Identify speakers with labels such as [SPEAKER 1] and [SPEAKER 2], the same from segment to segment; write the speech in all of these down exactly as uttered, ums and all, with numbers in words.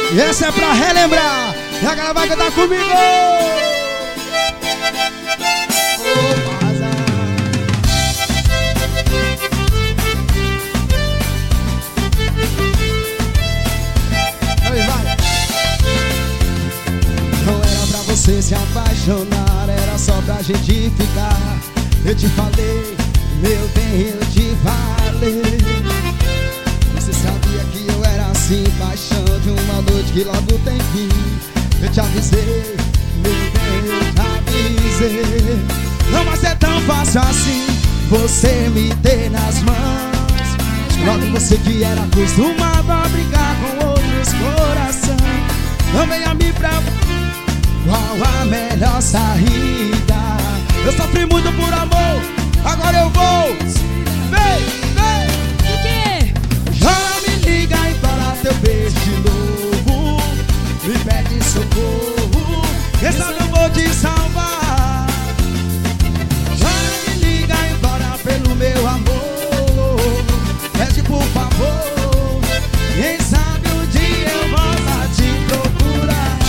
[SPEAKER 1] E essa é pra relembrar. E a galera vai cantar comigo. Oh, Maza. Aí vai. Não era pra você se apaixonar, era só pra gente ficar. Eu te falei, meu bem, eu te falei. Você sabia que eu era assim, paixão de uma noite que logo tem fim. Eu te avisei, meu bem, eu te avisei. Não vai ser tão fácil assim você me ter nas mãos. Logo você que era acostumado a brincar com outros coração. Não venha me preocupar, qual a melhor saída? Eu sofri muito por amor, agora eu vou. Vem, vem.
[SPEAKER 2] O quê?
[SPEAKER 1] Já me liga e fala teu beijo de novo. Me pede socorro, quem sabe eu vou te salvar. Já me liga e fala pelo meu amor. Pede por favor, quem sabe um dia eu volto a te procurar.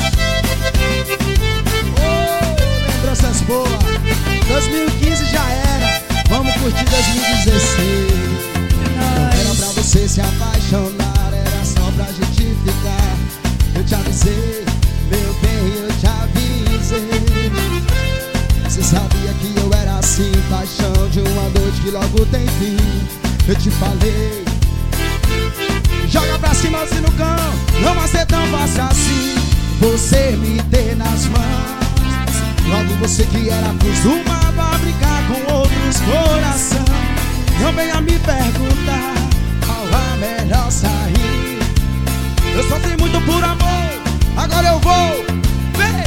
[SPEAKER 1] Oh, lembranças boas. dois mil e quinze já era, vamos curtir dois mil e dezesseis. Não era pra você se apaixonar, era só pra gente ficar. Eu te avisei, meu bem, eu te avisei. Você sabia que eu era assim, paixão de uma noite que logo tem fim. Eu te falei, joga pra cima assim no cão. Não vai ser tão fácil assim você me ter nas mãos. Logo você que era acostumado a brincar com outros coração. Não venha me perguntar qual a melhor saída. Eu sofri muito por amor, agora eu vou. Vem.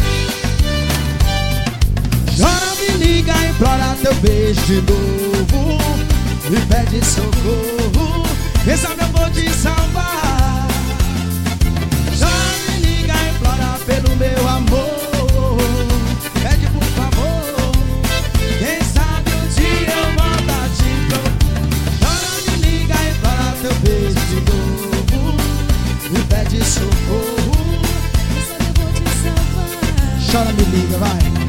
[SPEAKER 1] Chora, me liga, implora teu beijo de novo. Me pede socorro, quem sabe eu vou te salvar. Chora, me liga, implora pelo meu amor. Pede por favor, quem sabe um dia eu volto a te procurar. Chora, me liga e fala teu beijo de novo. Me pede socorro, quem sabe eu vou te salvar. Chora, me liga, vai.